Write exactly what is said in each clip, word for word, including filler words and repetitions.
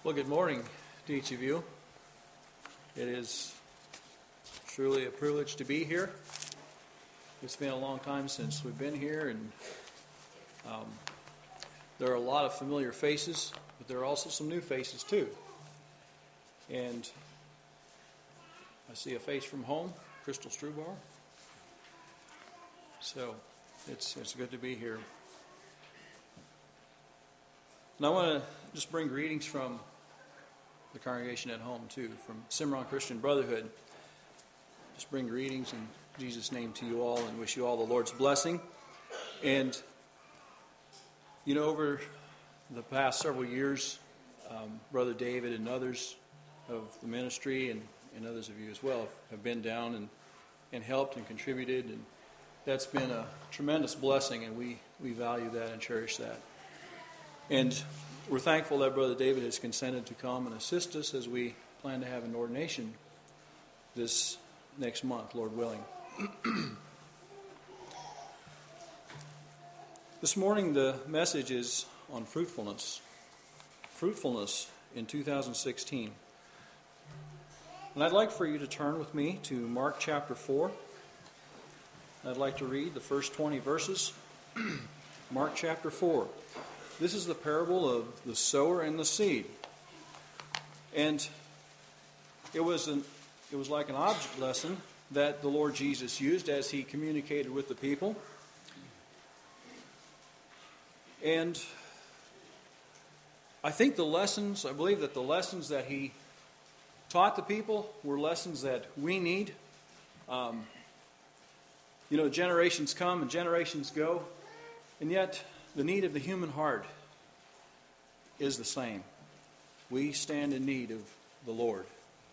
Well, good morning to each of you. It is truly a privilege to be here. It's been a long time since we've been here, and um, there are a lot of familiar faces, but there are also some new faces too. And I see a face from home, Crystal Strubar. So it's it's good to be here. And I want to just bring greetings from the congregation at home too, from Cimarron Christian Brotherhood. Just bring greetings in Jesus' name to you all and wish you all the Lord's blessing. And, you know, over the past several years, um, Brother David and others of the ministry and, and others of you as well have been down and, and helped and contributed. And that's been a tremendous blessing, and we, we value that and cherish that. And we're thankful that Brother David has consented to come and assist us as we plan to have an ordination this next month, Lord willing. This morning the message is on fruitfulness. Fruitfulness in two thousand sixteen. And I'd like for you to turn with me to Mark chapter four. I'd like to read the first twenty verses. Mark chapter four. This is the parable of the sower and the seed. And it was an it was like an object lesson that the Lord Jesus used as he communicated with the people. And I think the lessons, I believe that the lessons that he taught the people were lessons that we need. Um, you know, generations come and generations go, and yet the need of the human heart is the same. We stand in need of the Lord.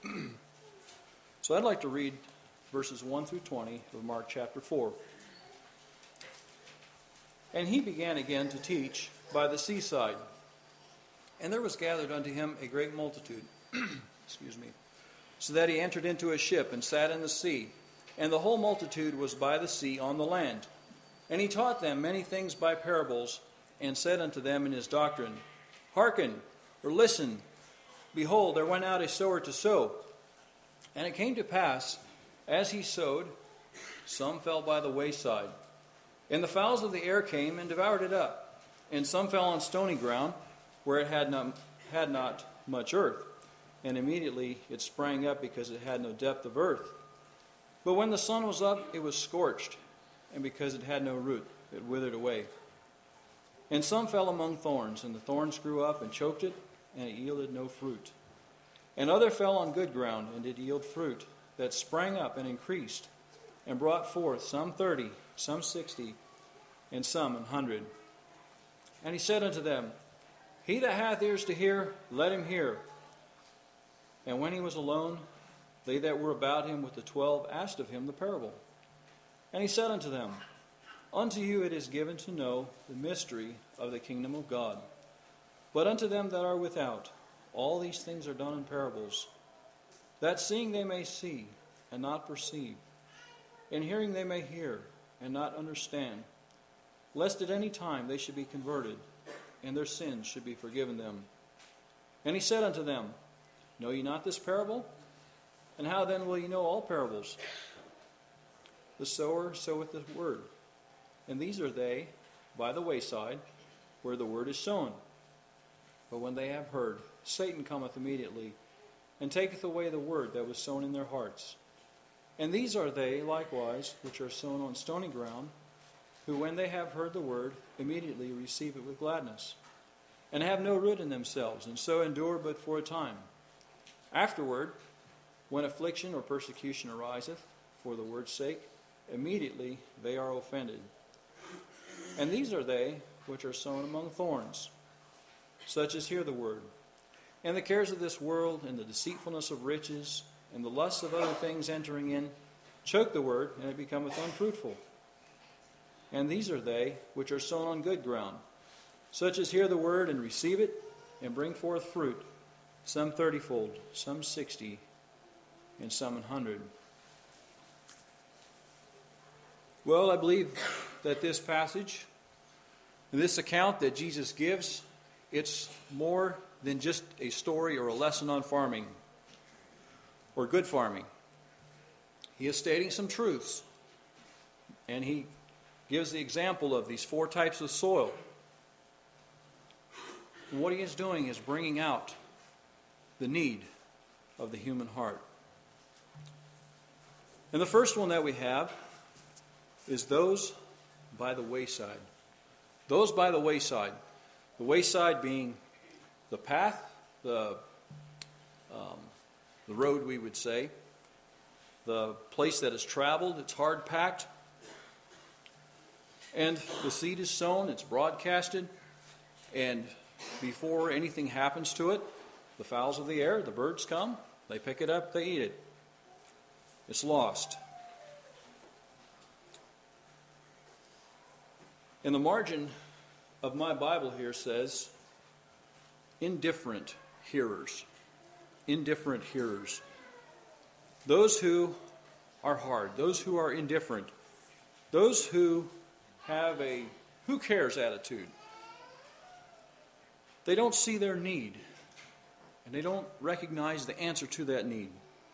So I'd like to read verses one through twenty of Mark chapter four. And he began again to teach by the seaside. And there was gathered unto him a great multitude, excuse me, so that he entered into a ship and sat in the sea. And the whole multitude was by the sea on the land. And he taught them many things by parables, and said unto them in his doctrine, Hearken, or listen, behold, there went out a sower to sow. And it came to pass, as he sowed, some fell by the wayside. And the fowls of the air came and devoured it up. And some fell on stony ground, where it had not, had not much earth. And immediately it sprang up, because it had no depth of earth. But when the sun was up, it was scorched. And because it had no root, it withered away. And some fell among thorns, and the thorns grew up and choked it, and it yielded no fruit. And other fell on good ground, and did yield fruit, that sprang up and increased, and brought forth some thirty, some sixty, and some an hundred. And he said unto them, He that hath ears to hear, let him hear. And when he was alone, they that were about him with the twelve asked of him the parable. And he said unto them, Unto you it is given to know the mystery of the kingdom of God. But unto them that are without, all these things are done in parables, that seeing they may see, and not perceive, and hearing they may hear, and not understand, lest at any time they should be converted, and their sins should be forgiven them. And he said unto them, Know ye not this parable? And how then will ye know all parables? The sower soweth the word. And these are they by the wayside, where the word is sown. But when they have heard, Satan cometh immediately, and taketh away the word that was sown in their hearts. And these are they likewise which are sown on stony ground, who when they have heard the word, immediately receive it with gladness, and have no root in themselves, and so endure but for a time. Afterward, when affliction or persecution ariseth for the word's sake, immediately they are offended. And these are they which are sown among thorns, such as hear the word, and the cares of this world, and the deceitfulness of riches, and the lusts of other things entering in, choke the word, and it becometh unfruitful. And these are they which are sown on good ground, such as hear the word, and receive it, and bring forth fruit, some thirtyfold, some sixty, and some an hundred. Well, I believe that this passage, this account that Jesus gives it's more than just a story or a lesson on farming or good farming. He is stating some truths, and he gives the example of these four types of soil. And what he is doing is bringing out the need of the human heart. And the first one that we have is those by the wayside. Those by the wayside. The wayside being the path, the, um, the road, we would say, the place that is traveled, it's hard packed, and the seed is sown, it's broadcasted, and before anything happens to it, the fowls of the air, the birds come, they pick it up, they eat it. It's lost. And the margin of my Bible here says, indifferent hearers. Indifferent hearers. Those who are hard, those who are indifferent, those who have a who cares attitude. They don't see their need, and they don't recognize the answer to that need.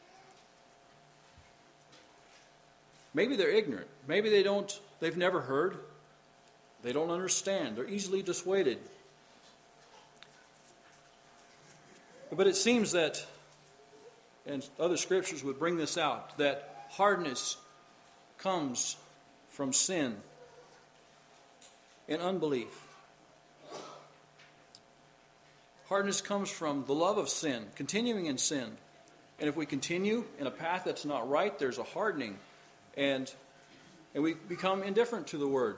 Maybe they're ignorant. Maybe they don't, they've never heard. They don't understand. They're easily dissuaded. But it seems that, and other scriptures would bring this out, that hardness comes from sin and unbelief. Hardness comes from the love of sin, continuing in sin. And if we continue in a path that's not right, there's a hardening. And, and we become indifferent to the Word.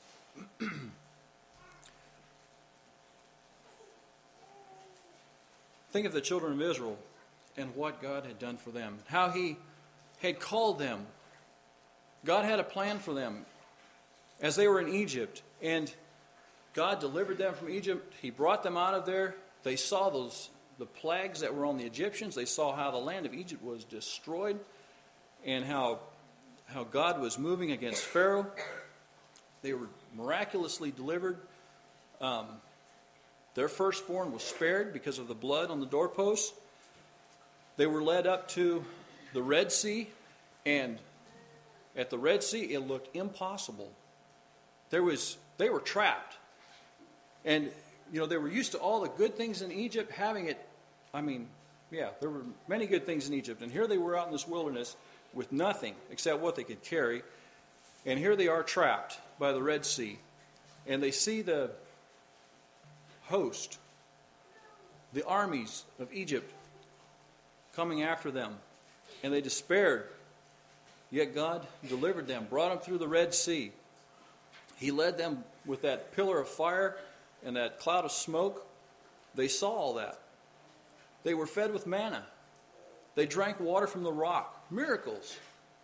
Think of the children of Israel and what God had done for them. How He had called them. God had a plan for them as they were in Egypt. And God delivered them from Egypt. He brought them out of there. They saw those the plagues that were on the Egyptians. They saw how the land of Egypt was destroyed and how, how God was moving against Pharaoh. They were miraculously delivered. Um, their firstborn was spared because of the blood on the doorposts. They were led up to the Red Sea, and at the Red Sea it looked impossible. There was they were trapped. And you know, they were used to all the good things in Egypt, having it, I mean, yeah, there were many good things in Egypt. And here they were out in this wilderness with nothing except what they could carry. And here they are trapped by the Red Sea. And they see the host, the armies of Egypt coming after them. And they despaired. Yet God delivered them, brought them through the Red Sea. He led them with that pillar of fire and that cloud of smoke. They saw all that. They were fed with manna. They drank water from the rock. Miracles.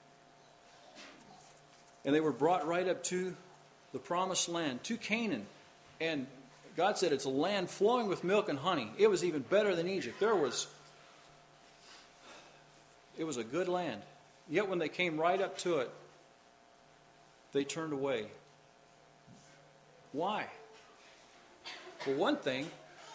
And they were brought right up to the promised land, to Canaan. And God said it's a land flowing with milk and honey. It was even better than Egypt. There was, it was a good land. Yet when they came right up to it, they turned away. Why? For one thing,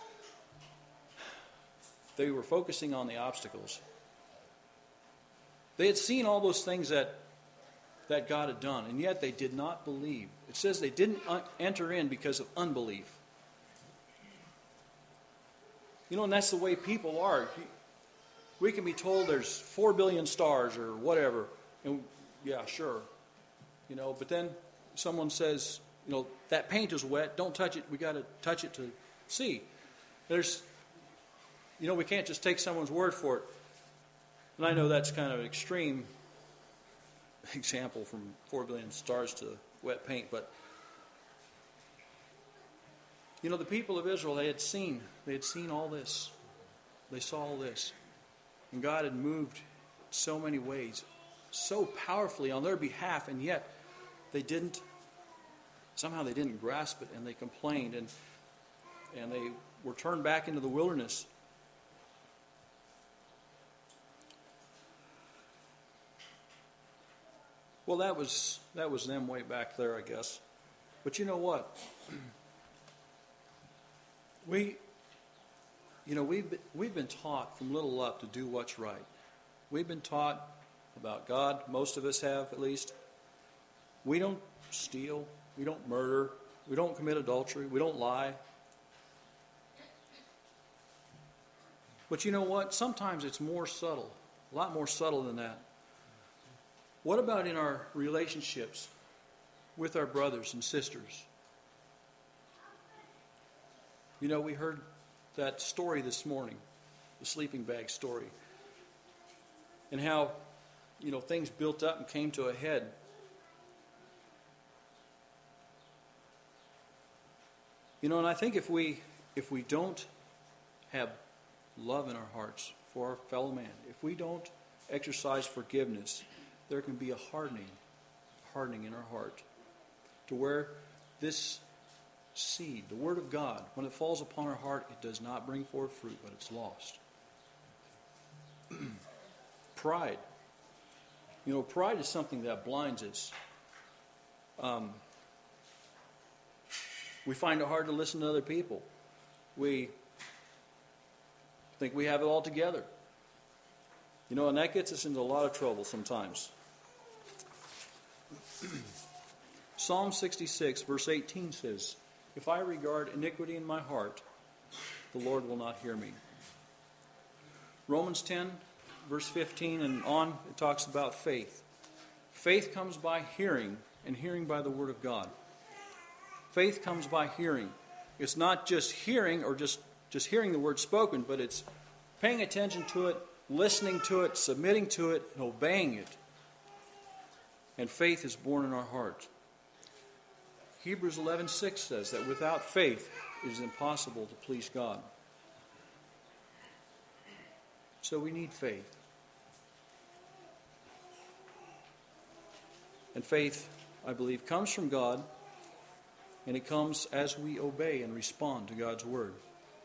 they were focusing on the obstacles. They had seen all those things that, that God had done, and yet they did not believe. It says they didn't enter in because of unbelief. You know, and that's the way people are. We can be told there's four billion stars or whatever, and yeah, sure. You know, but then someone says, you know, that paint is wet, don't touch it, we got to touch it to see. There's, you know, we can't just take someone's word for it. And I know that's kind of an extreme example from four billion stars to wet paint, but, you know, the people of Israel, they had seen, they had seen all this. They saw all this. And God had moved so many ways, so powerfully on their behalf, and yet they didn't. Somehow they didn't grasp it, and they complained, and and they were turned back into the wilderness. Well, that was that was them way back there, I guess. But you know what? We, you know, we've been, we've been taught from little up to do what's right. We've been taught about God. Most of us have, at least. We don't steal. We don't murder. We don't commit adultery. We don't lie. But you know what? Sometimes it's more subtle, a lot more subtle than that. What about in our relationships with our brothers and sisters? You know, we heard that story this morning, the sleeping bag story, and how, you know, things built up and came to a head. You know, and I think if we if we don't have love in our hearts for our fellow man, if we don't exercise forgiveness, there can be a hardening, hardening in our heart, to where this seed, the Word of God, when it falls upon our heart, it does not bring forth fruit, but it's lost. Pride. You know, pride is something that blinds us. Um, we find it hard to listen to other people. We think we have it all together. You know, and that gets us into a lot of trouble sometimes. Psalm sixty-six, verse eighteen says, "If I regard iniquity in my heart, the Lord will not hear me." Romans ten, verse fifteen and on, it talks about faith. Faith comes by hearing, and hearing by the Word of God. Faith comes by hearing. It's not just hearing or just, just hearing the Word spoken, but it's paying attention to it, listening to it, submitting to it, and obeying it. And faith is born in our heart. Hebrews eleven six says that without faith it is impossible to please God. So we need faith. And faith, I believe, comes from God, and it comes as we obey and respond to God's Word.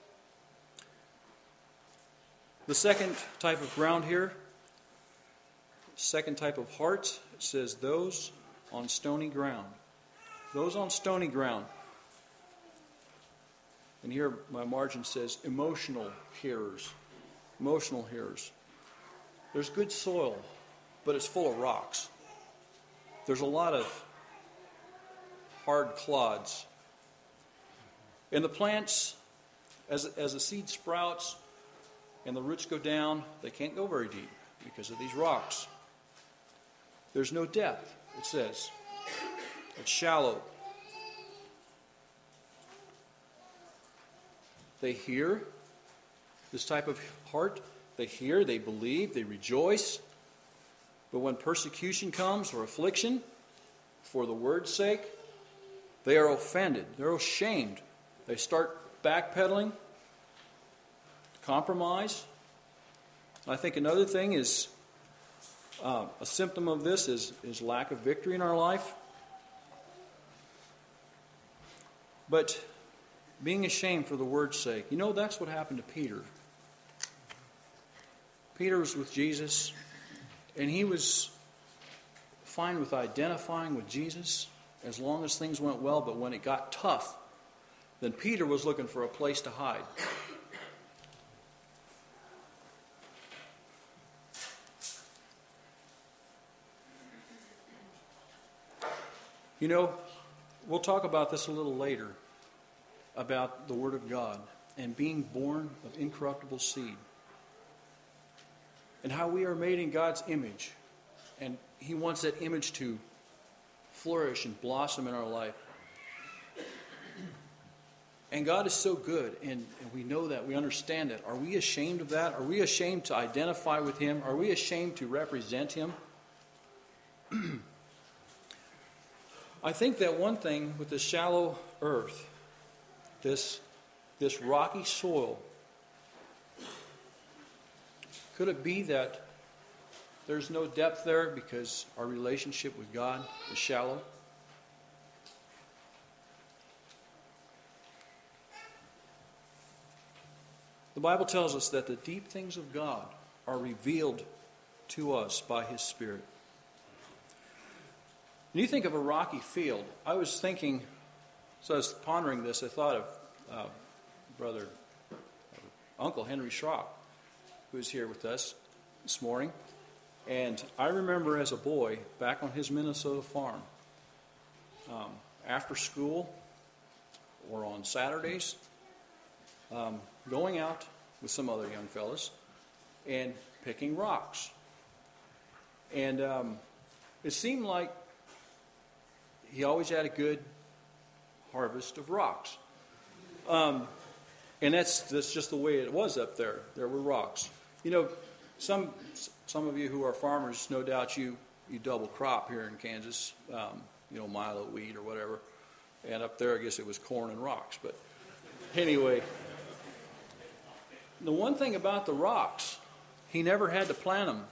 The second type of ground here, second type of heart, it says those on stony ground. Those on stony ground. And here my margin says emotional hearers. Emotional hearers. There's good soil, but it's full of rocks. There's a lot of hard clods. And the plants, as, as the seed sprouts and the roots go down, they can't go very deep because of these rocks. There's no depth, it says. It's shallow. They hear, this type of heart, they hear, they believe, they rejoice. But when persecution comes or affliction for the word's sake, they are offended. They're ashamed. They start backpedaling, compromise. I think another thing is, uh, a symptom of this is, is lack of victory in our life. But being ashamed for the word's sake. You know, that's what happened to Peter. Peter was with Jesus, and he was fine with identifying with Jesus as long as things went well, but when it got tough, then Peter was looking for a place to hide. You know, we'll talk about this a little later, about the Word of God and being born of incorruptible seed. And how we are made in God's image. And He wants that image to flourish and blossom in our life. And God is so good, and, and we know that, we understand it. Are we ashamed of that? Are we ashamed to identify with Him? Are we ashamed to represent Him? I think that one thing with the shallow earth, this, this rocky soil, could it be that there's no depth there because our relationship with God is shallow? The Bible tells us that the deep things of God are revealed to us by His Spirit. When you think of a rocky field, I was thinking, so I was pondering this, I thought of uh, brother, Uncle Henry Schrock, who's here with us this morning. And I remember as a boy, back on his Minnesota farm, um, after school or on Saturdays, um, going out with some other young fellas and picking rocks. And um, it seemed like he always had a good harvest of rocks. Um, and that's that's just the way it was up there. There were rocks. You know, some some of you who are farmers, no doubt you, you double crop here in Kansas, um, you know, milo wheat or whatever. And up there, I guess it was corn and rocks. But anyway, the one thing about the rocks, he never had to plant them.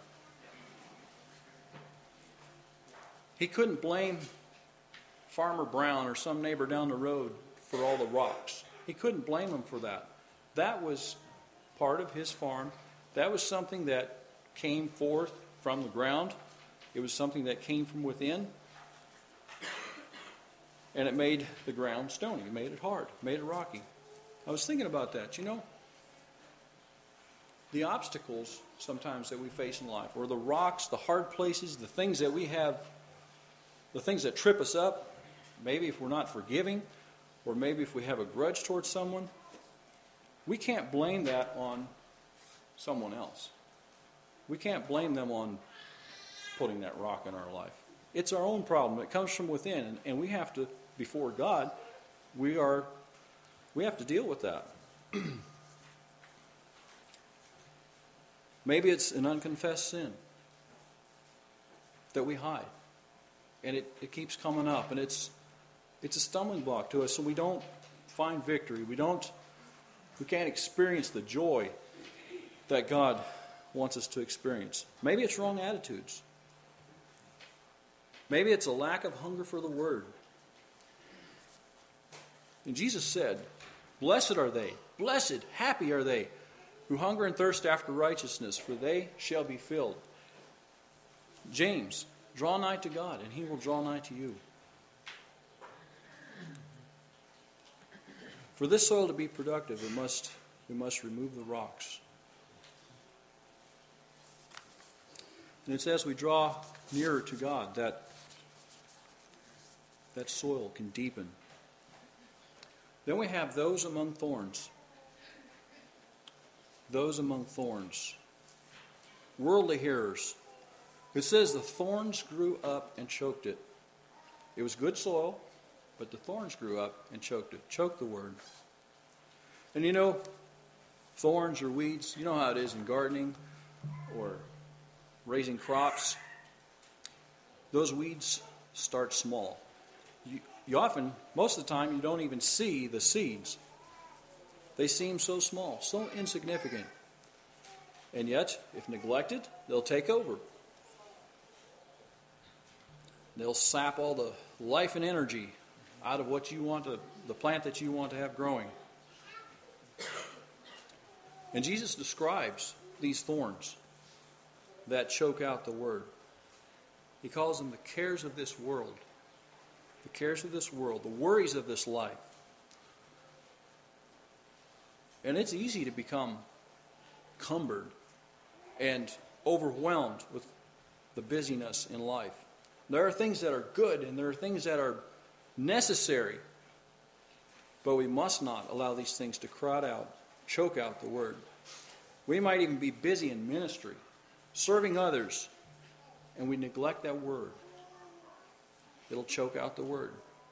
He couldn't blame Farmer Brown or some neighbor down the road for all the rocks. He couldn't blame them for that. That was part of his farm. That was something that came forth from the ground. It was something that came from within. And it made the ground stony. It made it hard. It made it rocky. I was thinking about that. You know, the obstacles sometimes that we face in life, or the rocks, the hard places, the things that we have, the things that trip us up, maybe if we're not forgiving, or maybe if we have a grudge towards someone, we can't blame that on someone else. We can't blame them on putting that rock in our life. It's our own problem. It comes from within, and we have to, before God, we are, we have to deal with that. Maybe it's an unconfessed sin that we hide, and it, it keeps coming up, and it's it's a stumbling block to us, so we don't find victory. We don't, we can't experience the joy that God wants us to experience. Maybe it's wrong attitudes. Maybe it's a lack of hunger for the Word. And Jesus said, "Blessed are they, blessed, happy are they, who hunger and thirst after righteousness, for they shall be filled." James, draw nigh to God, and He will draw nigh to you. For this soil to be productive, we must, we must remove the rocks. And it's as we draw nearer to God that that soil can deepen. Then we have those among thorns. Those among thorns. Worldly hearers. It says the thorns grew up and choked it. It was good soil, but the thorns grew up and choked it. Choked the word. And you know, thorns or weeds, you know how it is in gardening or raising crops. Those weeds start small. You, you often, most of the time, you don't even see the seeds. They seem so small, so insignificant. And yet, if neglected, they'll take over. They'll sap all the life and energy out of what you want to, the plant that you want to have growing. And Jesus describes these thorns that choke out the word. He calls them the cares of this world. The cares of this world, the worries of this life. And it's easy to become cumbered and overwhelmed with the busyness in life. There are things that are good and there are things that are necessary. But we must not allow these things to crowd out, choke out the word. We might even be busy in ministry, serving others, and we neglect that word. It'll choke out the word.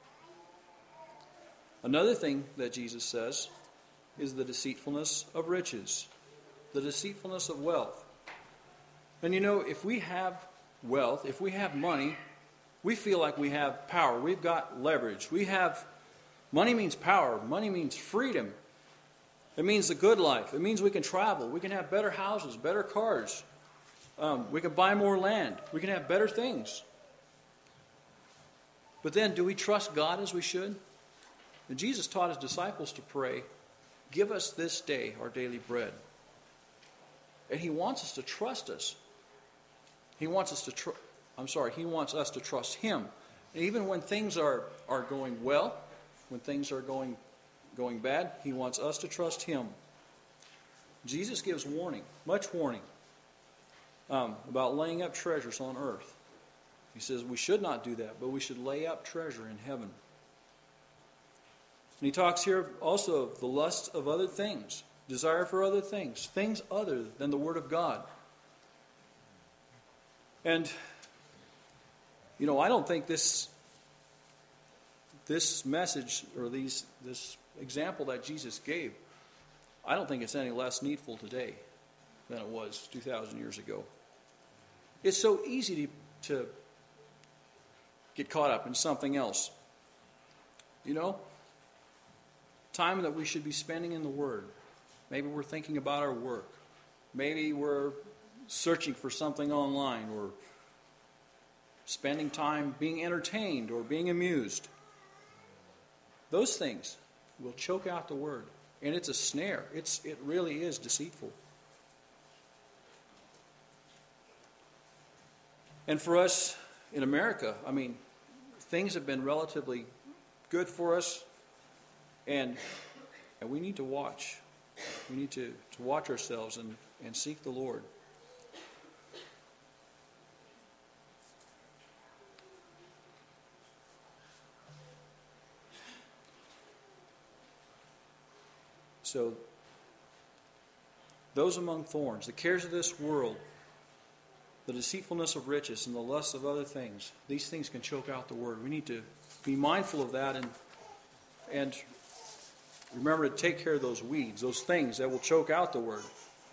Another thing that Jesus says is the deceitfulness of riches, the deceitfulness of wealth. And you know, if we have wealth, if we have money, we feel like we have power. We've got leverage. We have, money means power. Money means freedom. It means the good life. It means we can travel. We can have better houses, better cars. Um, we can buy more land. We can have better things. But then, do we trust God as we should? And Jesus taught his disciples to pray, "Give us this day our daily bread." And he wants us to trust us. He wants us to tr- I'm sorry, he wants us to trust him. And even when things are, are going well, when things are going going bad. He wants us to trust Him. Jesus gives warning, much warning, um, about laying up treasures on earth. He says we should not do that, but we should lay up treasure in heaven. And he talks here also of the lust of other things, desire for other things, things other than the Word of God. And, you know, I don't think this this message or these this example that Jesus gave, I don't think it's any less needful today than it was two thousand years ago. It's so easy to, to get caught up in something else. You know, time that we should be spending in the Word. Maybe we're thinking about our work. Maybe we're searching for something online, or spending time being entertained or being amused. Those things will choke out the Word. And it's a snare. It's, it really is deceitful. And for us in America, I mean, things have been relatively good for us, and, and we need to watch. We need to, to watch ourselves and, and seek the Lord. So, those among thorns, the cares of this world, the deceitfulness of riches, and the lust of other things, these things can choke out the Word. We need to be mindful of that and and remember to take care of those weeds, those things that will choke out the Word.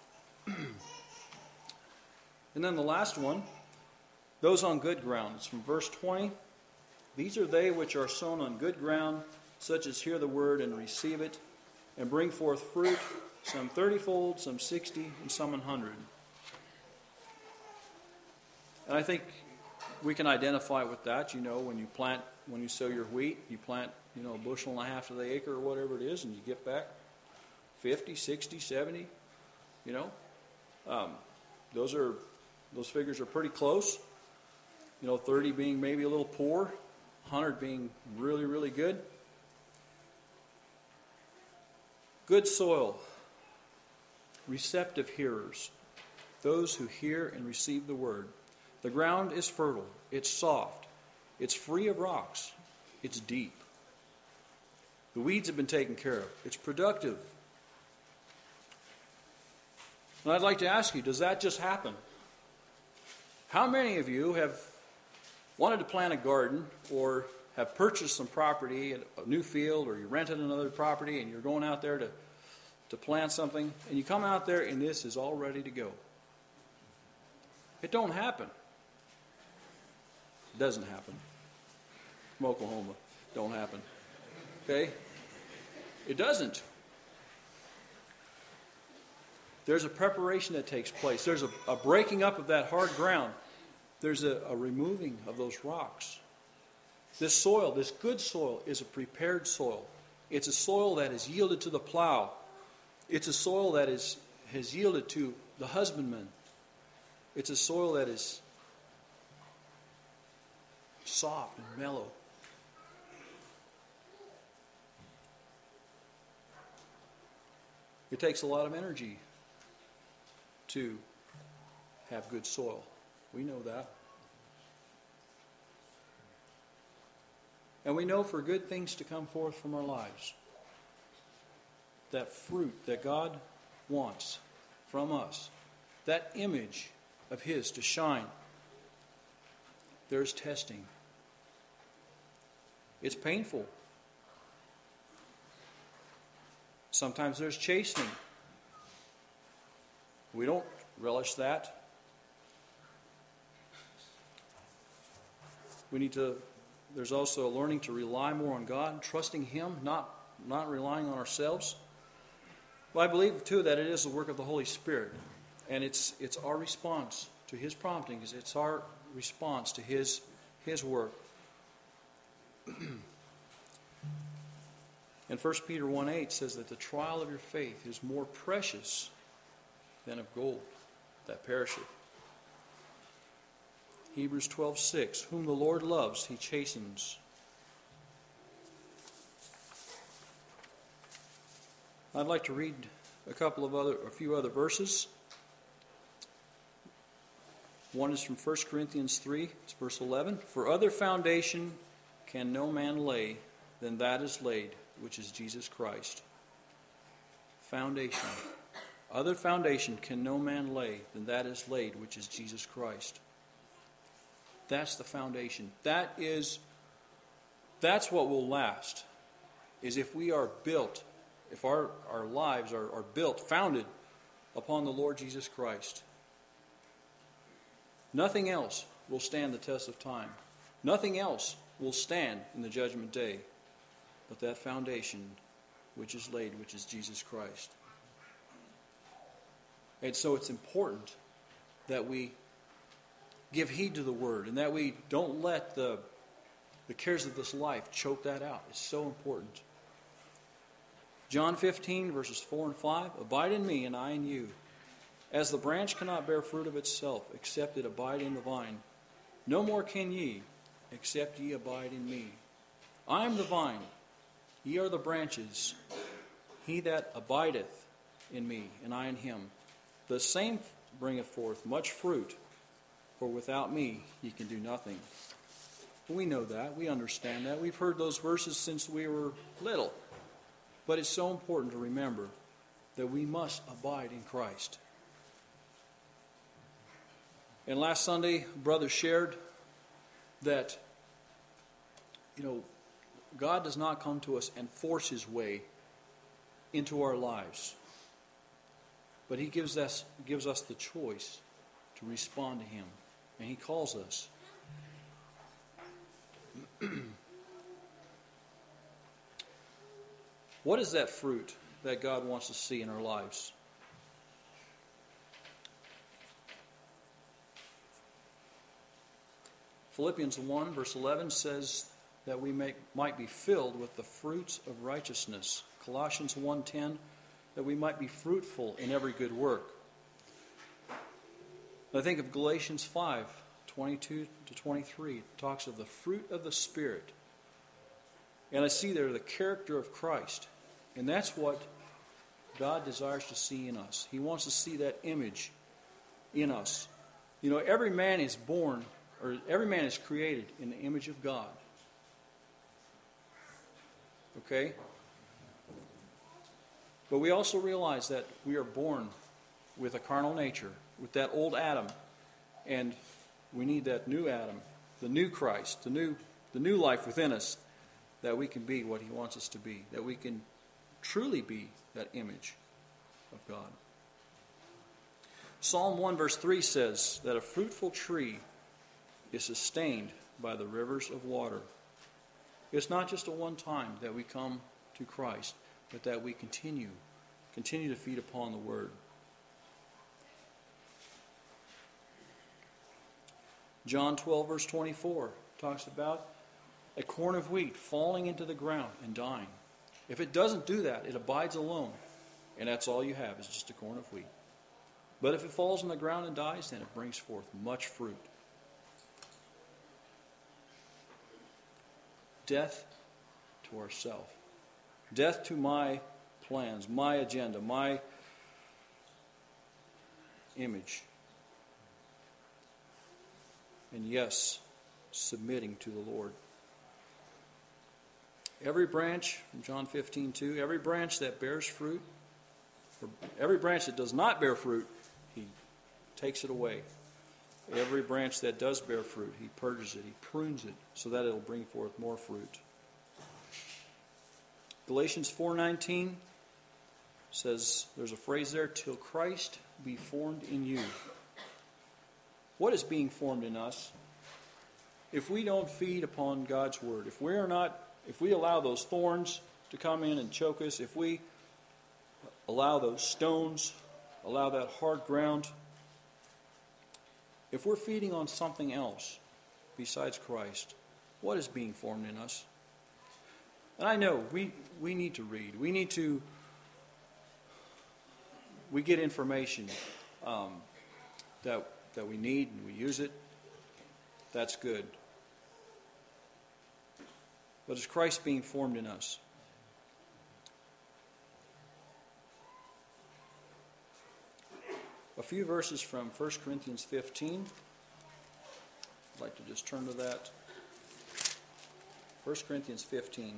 And then the last one, those on good ground. It's from verse twenty. These are they which are sown on good ground, such as hear the Word and receive it, and bring forth fruit, some thirtyfold, some sixty, and some an hundred. And I think we can identify with that. You know, when you plant, when you sow your wheat, you plant, you know, a bushel and a half to the acre or whatever it is, and you get back fifty, sixty, seventy, you know. Um, those are, those figures are pretty close. You know, thirty being maybe a little poor, one hundred being really, really good. Good soil, receptive hearers, those who hear and receive the Word. The ground is fertile, it's soft, it's free of rocks, it's deep. The weeds have been taken care of, it's productive. And I'd like to ask you, does that just happen? How many of you have wanted to plant a garden or have purchased some property, a new field, or you rented another property and you're going out there to, to plant something, and you come out there and this is all ready to go? It don't happen. It doesn't happen. From Oklahoma. Don't happen. Okay? It doesn't. There's a preparation that takes place. There's a, a breaking up of that hard ground. There's a, a removing of those rocks. This soil, this good soil, is a prepared soil. It's a soil that is yielded to the plow. It's a soil that is has yielded to the husbandman. It's a soil that is soft and mellow. It takes a lot of energy to have good soil. We know that. And we know for good things to come forth from our lives, that fruit that God wants from us, that image of His to shine, there's testing. It's painful. Sometimes there's chastening. We don't relish that. We need to, there's also learning to rely more on God, trusting Him, not, not relying on ourselves. Well, I believe, too, that it is the work of the Holy Spirit. And it's it's our response to His promptings. It's our response to His, His work. And First Peter one eight says that the trial of your faith is more precious than of gold that perisheth. Hebrews twelve six, whom the Lord loves, He chastens. I'd like to read a couple of other, a few other verses. One is from First Corinthians three, it's verse eleven. For other foundation can no man lay than that is laid, which is Jesus Christ. Foundation. Other foundation can no man lay than that is laid, which is Jesus Christ. That's the foundation. That is, that's what will last, is if we are built, if our, our lives are, are built, founded upon the Lord Jesus Christ. Nothing else will stand the test of time. Nothing else will stand in the judgment day but that foundation which is laid, which is Jesus Christ. And so it's important that we give heed to the Word and that we don't let the, the cares of this life choke that out. It's so important. John fifteen, verses four and five, abide in me and I in you. As the branch cannot bear fruit of itself, except it abide in the vine, no more can ye, except ye abide in me. I am the vine, ye are the branches. He that abideth in me, and I in him, the same bringeth forth much fruit, for without me ye can do nothing. We know that, we understand that. We've heard those verses since we were little. But it's so important to remember that we must abide in Christ. And last Sunday, brother shared that, you know, God does not come to us and force his way into our lives. But he gives us, gives us the choice to respond to him. And he calls us. What is that fruit that God wants to see in our lives? Philippians one, verse eleven says that we may, might be filled with the fruits of righteousness. Colossians one ten, that we might be fruitful in every good work. I think of Galatians five, twenty-two to twenty-three. It talks of the fruit of the Spirit. And I see there the character of Christ. And that's what God desires to see in us. He wants to see that image in us. You know, every man is born, or every man is created in the image of God. Okay? But we also realize that we are born with a carnal nature, with that old Adam. And we need that new Adam, the new Christ, the new, the new life within us, that we can be what he wants us to be, that we can truly be that image of God. Psalm one verse three says that a fruitful tree is sustained by the rivers of water. It's not just a one time that we come to Christ, but that we continue, continue to feed upon the Word. John twelve verse twenty-four talks about a corn of wheat falling into the ground and dying. If it doesn't do that, it abides alone. And that's all you have is just a corn of wheat. But if it falls on the ground and dies, then it brings forth much fruit. Death to ourself. Death to my plans, my agenda, my image. And yes, submitting to the Lord. Every branch, from John fifteen two, every branch that bears fruit, or every branch that does not bear fruit, he takes it away. Every branch that does bear fruit, he purges it, he prunes it, so that it will bring forth more fruit. Galatians four nineteen says, there's a phrase there, till Christ be formed in you. What is being formed in us? If we don't feed upon God's Word, if we are not If we allow those thorns to come in and choke us, if we allow those stones, allow that hard ground, if we're feeding on something else besides Christ, what is being formed in us? And I know we, we need to read. We need to, we get information um, that, that we need and we use it. That's good. But is Christ being formed in us? a few verses from First Corinthians fifteen. I'd like to just turn to that. First Corinthians fifteen.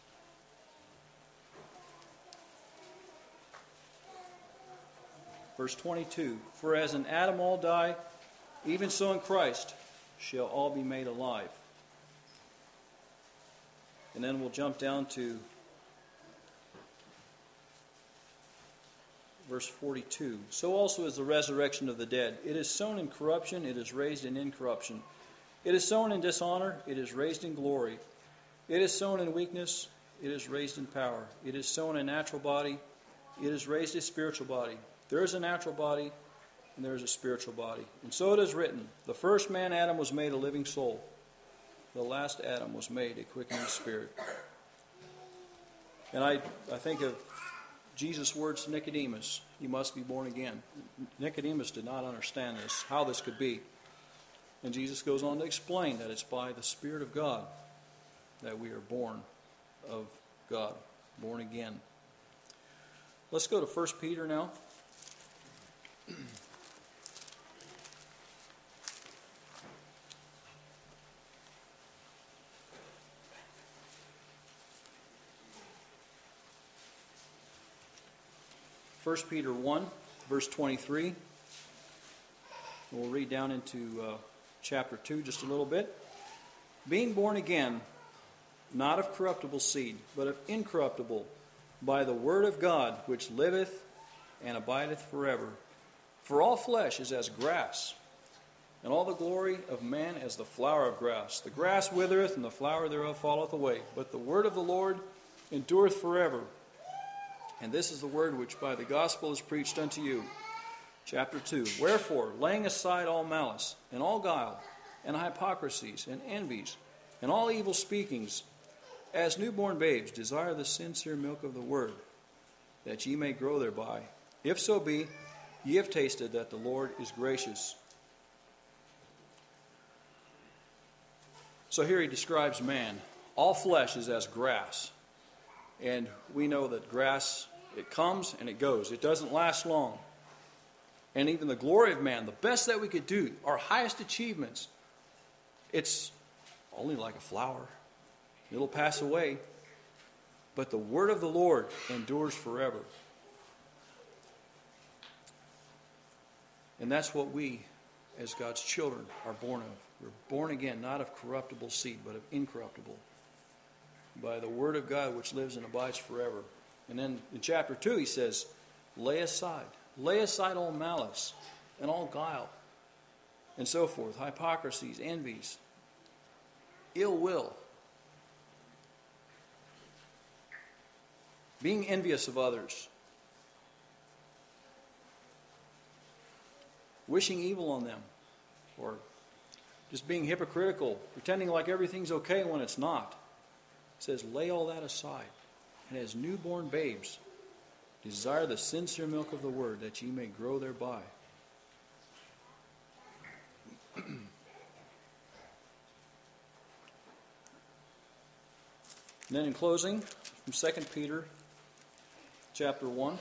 Verse twenty-two, for as in Adam all die, even so in Christ shall all be made alive. And then we'll jump down to verse forty-two. So also is the resurrection of the dead. It is sown in corruption, it is raised in incorruption. It is sown in dishonor, it is raised in glory. It is sown in weakness, it is raised in power. It is sown a natural body, it is raised a spiritual body. There is a natural body, and there is a spiritual body. And so it is written, the first man, Adam, was made a living soul. The last Adam was made a quickening spirit. And I, I think of Jesus' words to Nicodemus, you must be born again. Nicodemus did not understand this, how this could be. And Jesus goes on to explain that it's by the Spirit of God that we are born of God, born again. Let's go to First Peter now. First Peter one, verse twenty-three. We'll read down into uh, chapter two just a little bit. Being born again, not of corruptible seed, but of incorruptible, by the word of God, which liveth and abideth forever. For all flesh is as grass, and all the glory of man as the flower of grass. The grass withereth, and the flower thereof falleth away. But the word of the Lord endureth forever. And this is the word which by the gospel is preached unto you. Chapter two. Wherefore, laying aside all malice, and all guile, and hypocrisies, and envies, and all evil speakings, as newborn babes, desire the sincere milk of the word, that ye may grow thereby. If so be, ye have tasted that the Lord is gracious. So here he describes man. All flesh is as grass. And we know that grass, it comes and it goes. It doesn't last long. And even the glory of man, the best that we could do, our highest achievements, it's only like a flower. It'll pass away. But the word of the Lord endures forever. And that's what we, as God's children, are born of. We're born again, not of corruptible seed, but of incorruptible, by the word of God which lives and abides forever. And then in chapter two he says, lay aside. Lay aside all malice and all guile and so forth, hypocrisies, envies, ill will, being envious of others, wishing evil on them, or just being hypocritical, pretending like everything's okay when it's not. It says, lay all that aside, and as newborn babes, desire the sincere milk of the word, that ye may grow thereby. And then in closing, from Second Peter chapter one.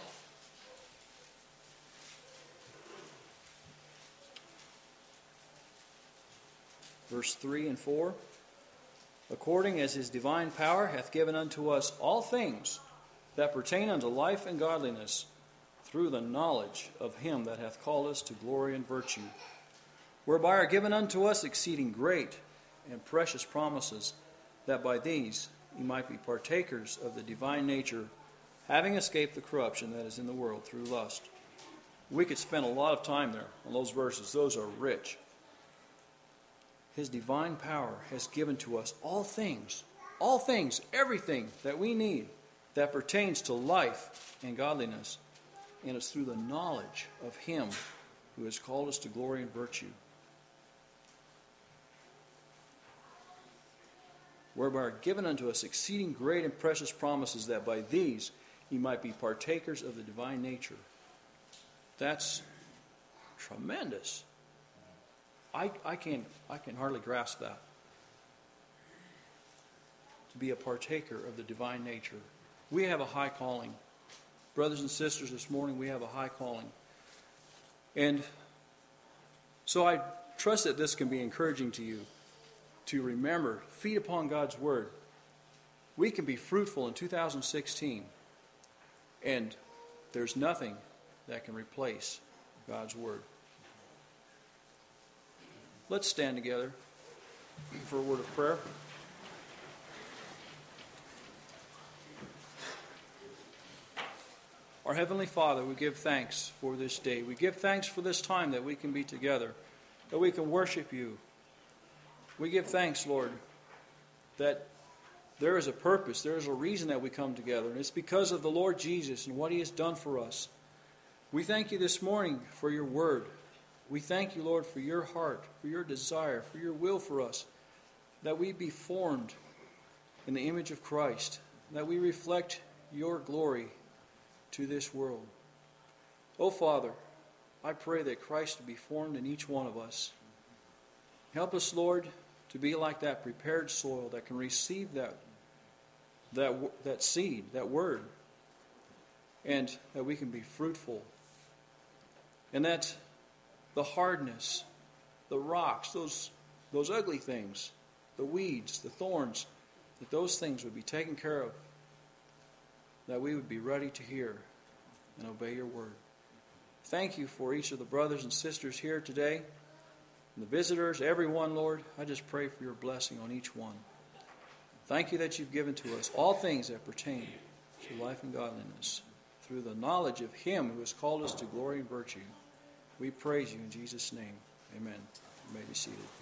Verse three and four. According as his divine power hath given unto us all things that pertain unto life and godliness, through the knowledge of him that hath called us to glory and virtue, whereby are given unto us exceeding great and precious promises, that by these ye might be partakers of the divine nature, having escaped the corruption that is in the world through lust. We could spend a lot of time there on those verses. Those are rich. His divine power has given to us all things, all things, everything that we need that pertains to life and godliness. And it's through the knowledge of him who has called us to glory and virtue, whereby are given unto us exceeding great and precious promises, that by these ye might be partakers of the divine nature. That's tremendous. I, I can't I can hardly grasp that. To be a partaker of the divine nature. We have a high calling. Brothers and sisters, this morning we have a high calling. And so I trust that this can be encouraging to you to remember, feed upon God's Word. We can be fruitful in two thousand sixteen, and there's nothing that can replace God's Word. Let's stand together for a word of prayer. Our Heavenly Father, we give thanks for this day. We give thanks for this time that we can be together, that we can worship you. We give thanks, Lord, that there is a purpose, there is a reason that we come together, and it's because of the Lord Jesus and what He has done for us. We thank you this morning for your word. We thank you, Lord, for your heart, for your desire, for your will for us, that we be formed in the image of Christ, that we reflect your glory to this world. Oh, Father, I pray that Christ will be formed in each one of us. Help us, Lord, to be like that prepared soil that can receive that, that, that seed, that word, and that we can be fruitful. And that the hardness, the rocks, those, those ugly things, the weeds, the thorns, that those things would be taken care of, that we would be ready to hear and obey your word. Thank you for each of the brothers and sisters here today, and the visitors, everyone, Lord. I just pray for your blessing on each one. Thank you that you've given to us all things that pertain to life and godliness through the knowledge of Him who has called us to glory and virtue. We praise you in Jesus' name. Amen. You may be seated.